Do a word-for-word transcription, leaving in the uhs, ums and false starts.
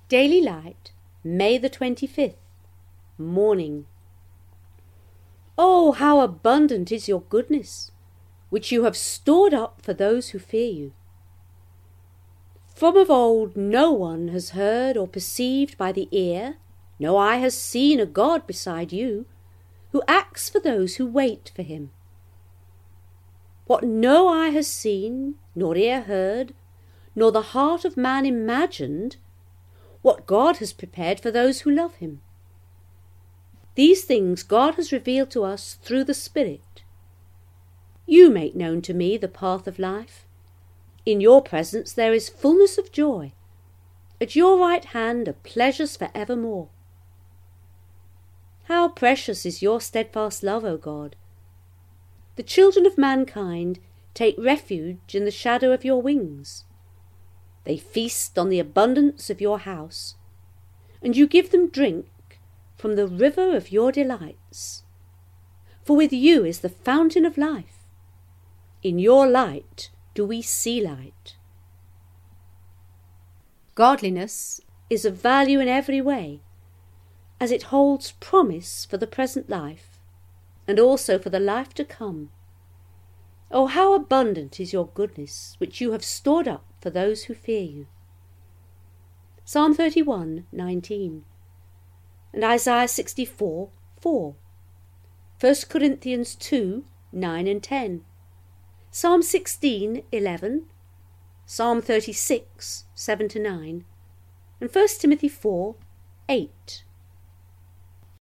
Daily Light, May the twenty-fifth, Morning. Oh, how abundant is your goodness, which you have stored up for those who fear you. From of old no one has heard or perceived by the ear, no eye has seen a God beside you, who acts for those who wait for him. What no eye has seen, nor ear heard, nor the heart of man imagined, what God has prepared for those who love him. These things God has revealed to us through the Spirit. You make known to me the path of life. In your presence there is fullness of joy. At your right hand are pleasures for evermore. How precious is your steadfast love, O God! The children of mankind take refuge in the shadow of your wings. They feast on the abundance of your house, and you give them drink from the river of your delights. For with you is the fountain of life. In your light do we see light. Godliness is of value in every way, as it holds promise for the present life, and also for the life to come. Oh, how abundant is your goodness, which you have stored up for those who fear you. Psalm thirty-one, nineteen, and Isaiah sixty-four, four, First Corinthians two, nine and ten, Psalm sixteen, eleven, Psalm thirty-six, seven to nine, and First Timothy four, eight.